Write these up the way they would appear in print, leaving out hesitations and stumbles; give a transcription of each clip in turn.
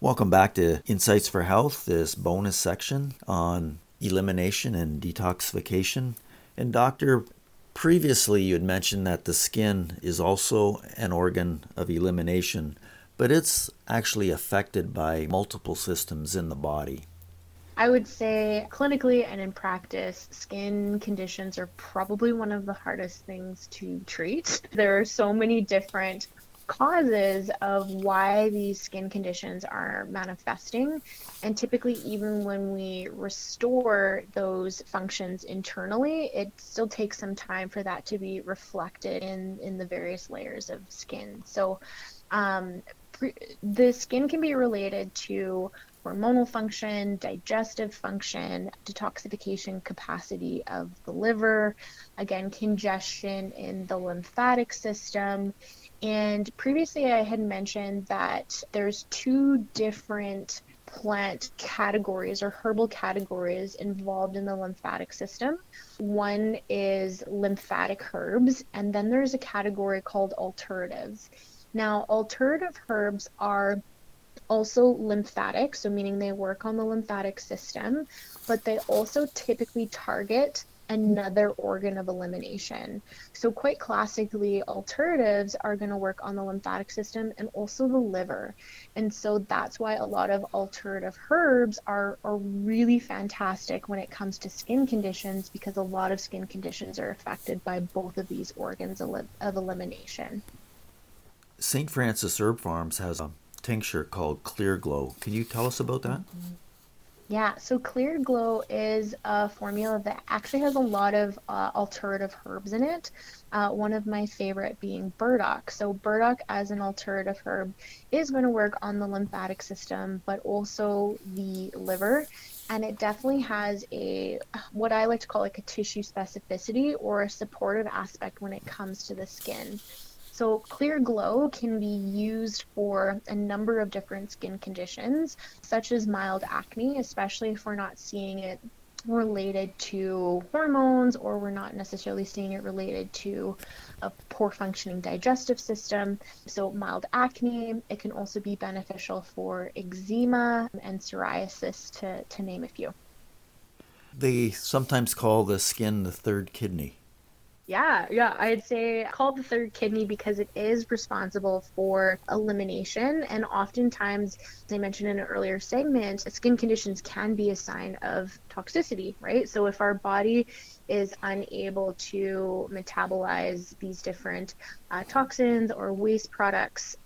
Welcome back to Insights for Health, this bonus section on elimination and detoxification. And doctor, previously you had mentioned that the skin is also an organ of elimination, but it's actually affected by multiple systems in the body. I would say clinically and in practice, skin conditions are probably one of the hardest things to treat. There are so many different causes of why these skin conditions are manifesting. And typically, even when we restore those functions internally, it still takes some time for that to be reflected in the various layers of skin. So, um, the skin can be related to hormonal function, digestive function, detoxification capacity of the liver, again, congestion in the lymphatic system. And previously, I had mentioned that there's two different plant categories or herbal categories involved in the lymphatic system. One is lymphatic herbs, and then there's a category called alternatives. Now, alternative herbs are also lymphatic, so meaning they work on the lymphatic system, but they also typically target another organ of elimination. So quite classically, alternatives are going to work on the lymphatic system and also the liver. And so that's why a lot of alternative herbs are really fantastic when it comes to skin conditions, because a lot of skin conditions are affected by both of these organs of elimination. St. Francis Herb Farms has a tincture called Clear Glow. Can you tell us about that? Mhm. Yeah, so Clear Glow is a formula that actually has a lot of alternative herbs in it. One of my favorite being burdock. So burdock as an alternative herb is going to work on the lymphatic system, but also the liver. And it definitely has a what I like to call like a tissue specificity or a supportive aspect when it comes to the skin. So Clear Glow can be used for a number of different skin conditions, such as mild acne, especially if we're not seeing it related to hormones or we're not necessarily seeing it related to a poor functioning digestive system. So mild acne, it can also be beneficial for eczema and psoriasis to name a few. They sometimes call the skin the third kidney. Yeah, I'd say called the third kidney because it is responsible for elimination. And oftentimes, as I mentioned in an earlier segment, skin conditions can be a sign of toxicity, right? So if our body is unable to metabolize these different toxins or waste products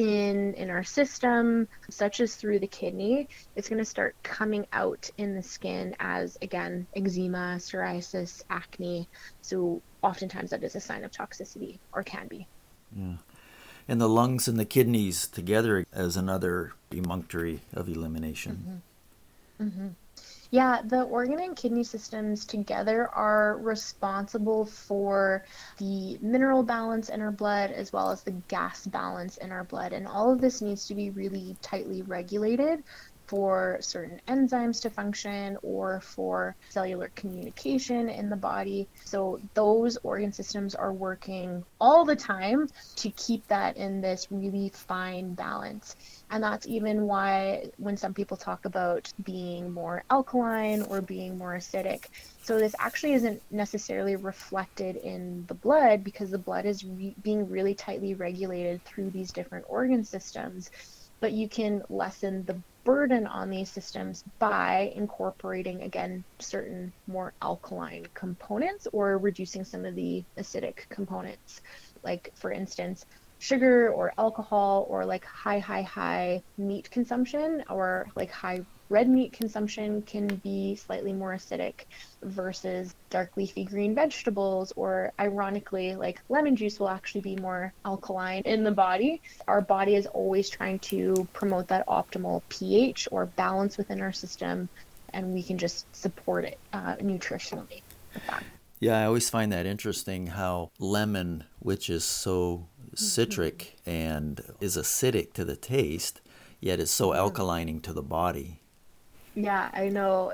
in our system, such as through the kidney, it's going to start coming out in the skin as, again, eczema, psoriasis, acne. So oftentimes that is a sign of toxicity, or can be. Yeah. And the lungs and the kidneys together as another emunctory of elimination. Mm-hmm. Mm-hmm. Yeah, the organ and kidney systems together are responsible for the mineral balance in our blood as well as the gas balance in our blood. And all of this needs to be really tightly regulated for certain enzymes to function or for cellular communication in the body. So those organ systems are working all the time to keep that in this really fine balance. And that's even why when some people talk about being more alkaline or being more acidic, so this actually isn't necessarily reflected in the blood because the blood is being really tightly regulated through these different organ systems. But you can lessen the burden on these systems by incorporating, again, certain more alkaline components or reducing some of the acidic components. Like, for instance, sugar or alcohol or like high meat consumption or like high red meat consumption can be slightly more acidic versus dark leafy green vegetables, or ironically, like lemon juice will actually be more alkaline in the body. Our body is always trying to promote that optimal pH or balance within our system, and we can just support it nutritionally with that. Yeah, I always find that interesting how lemon, which is so Mm-hmm. citric and is acidic to the taste, yet is so Yeah. alkalining to the body. Yeah, I know. It's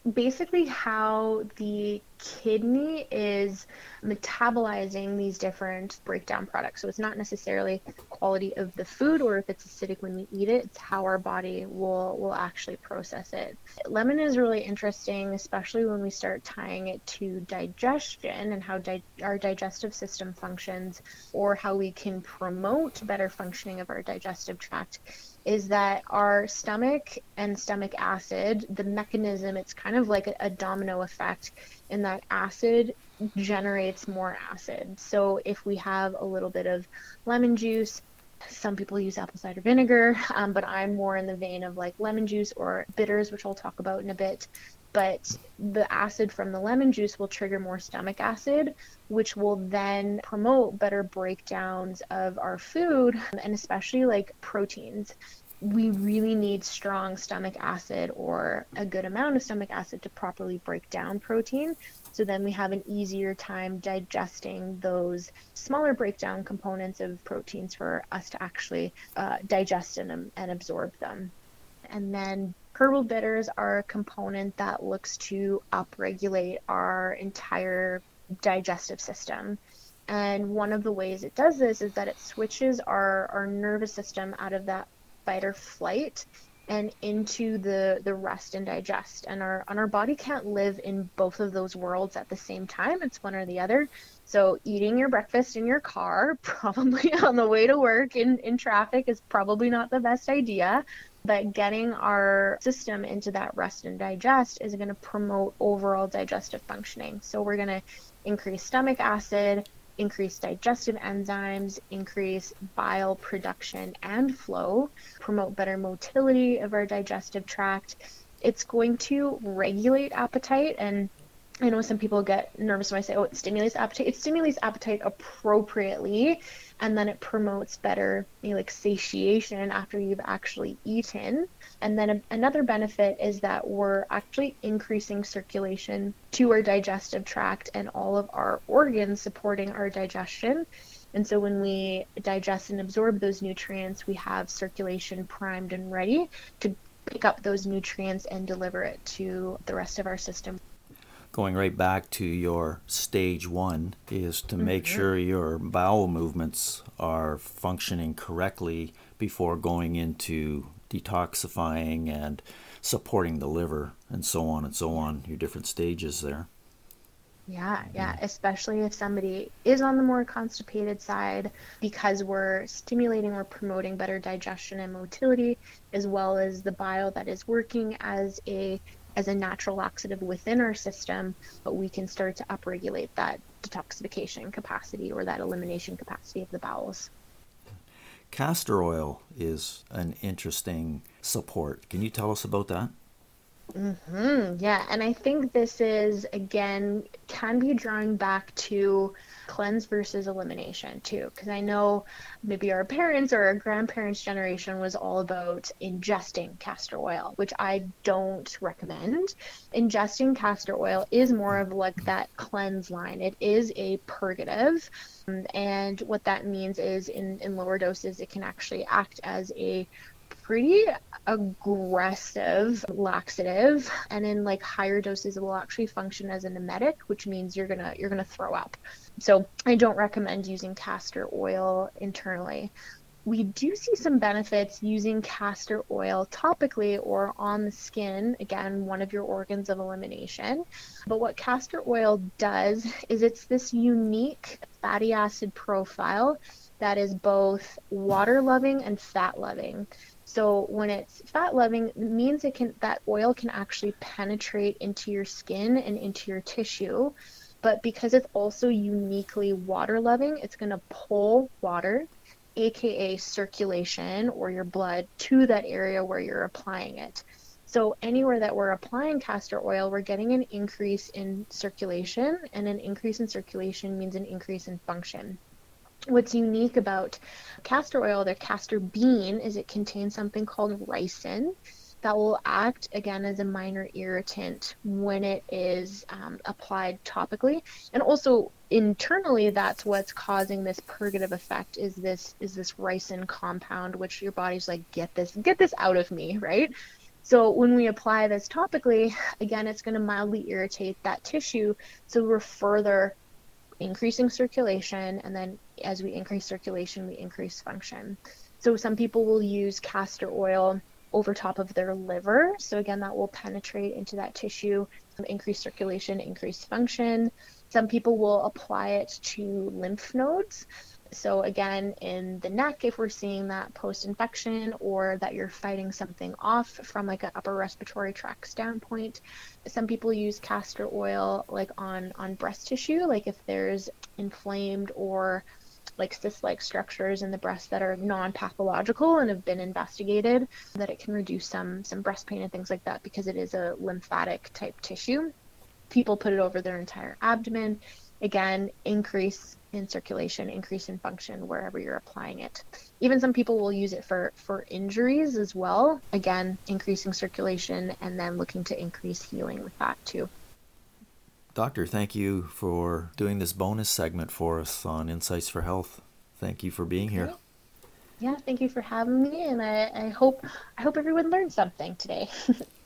basically how the kidney is metabolizing these different breakdown products. So it's not necessarily quality of the food or if it's acidic when we eat it, it's how our body will actually process it. Lemon is really interesting, especially when we start tying it to digestion and how our digestive system functions, or how we can promote better functioning of our digestive tract. Is that our stomach and stomach acid, the mechanism, it's kind of like a domino effect in that acid generates more acid. So if we have a little bit of lemon juice, some people use apple cider vinegar, but I'm more in the vein of like lemon juice or bitters, which I'll talk about in a bit. But the acid from the lemon juice will trigger more stomach acid, which will then promote better breakdowns of our food, and especially like proteins. We really need strong stomach acid or a good amount of stomach acid to properly break down protein. So then we have an easier time digesting those smaller breakdown components of proteins for us to actually digest and absorb them. And then herbal bitters are a component that looks to upregulate our entire digestive system. And one of the ways it does this is that it switches our nervous system out of that fight or flight and into the rest and digest. And our body can't live in both of those worlds at the same time. It's one or the other. So eating your breakfast in your car, probably on the way to work in traffic, is probably not the best idea. But getting our system into that rest and digest is going to promote overall digestive functioning. So we're going to increase stomach acid, increase digestive enzymes, increase bile production and flow, promote better motility of our digestive tract. It's going to regulate appetite, and I know some people get nervous when I say, oh, it stimulates appetite. It stimulates appetite appropriately, and then it promotes better, like satiation after you've actually eaten. And then another benefit is that we're actually increasing circulation to our digestive tract and all of our organs supporting our digestion. And so when we digest and absorb those nutrients, we have circulation primed and ready to pick up those nutrients and deliver it to the rest of our system. Going right back to your stage one is to make sure your bowel movements are functioning correctly before going into detoxifying and supporting the liver and so on, your different stages there. Yeah, especially if somebody is on the more constipated side, because we're stimulating or promoting better digestion and motility, as well as the bile that is working as a natural laxative within our system, but we can start to upregulate that detoxification capacity or that elimination capacity of the bowels. Castor oil is an interesting support. Can you tell us about that? Yeah, and I think this is, again, can be drawing back to cleanse versus elimination too, because I know maybe our parents or our grandparents' generation was all about ingesting castor oil, which I don't recommend. Ingesting castor oil is more of like that cleanse line. It is a purgative, and what that means is in lower doses, it can actually act as a pretty aggressive laxative, and in like higher doses it will actually function as an emetic, which means you're gonna throw up. So I don't recommend using castor oil internally. We do see some benefits using castor oil topically or on the skin, again, one of your organs of elimination. But what castor oil does is it's this unique fatty acid profile that is both water loving and fat loving. So when it's fat loving, it means that oil can actually penetrate into your skin and into your tissue. But because it's also uniquely water loving, it's going to pull water, aka circulation or your blood, to that area where you're applying it. So anywhere that we're applying castor oil, we're getting an increase in circulation, and an increase in circulation means an increase in function. What's unique about castor oil, the castor bean, is it contains something called ricin that will act again as a minor irritant when it is applied topically, and also internally. That's what's causing this purgative effect. Is this ricin compound, which your body's like, get this out of me, right? So when we apply this topically, again, it's going to mildly irritate that tissue. So we're further increasing circulation, and then as we increase circulation, we increase function. So some people will use castor oil over top of their liver. So again, that will penetrate into that tissue, increase circulation, increase function. Some people will apply it to lymph nodes. So again, in the neck, if we're seeing that post-infection or that you're fighting something off from like an upper respiratory tract standpoint, some people use castor oil like on breast tissue, like if there's inflamed or like cyst-like structures in the breast that are non-pathological and have been investigated, that it can reduce some breast pain and things like that because it is a lymphatic type tissue. People put it over their entire abdomen. Again, increase in circulation, increase in function wherever you're applying it. Even some people will use it for injuries as well. Again, increasing circulation and then looking to increase healing with that too. Doctor, thank you for doing this bonus segment for us on Insights for Health. Thank you for being here. Yeah, thank you for having me, and I hope everyone learned something today.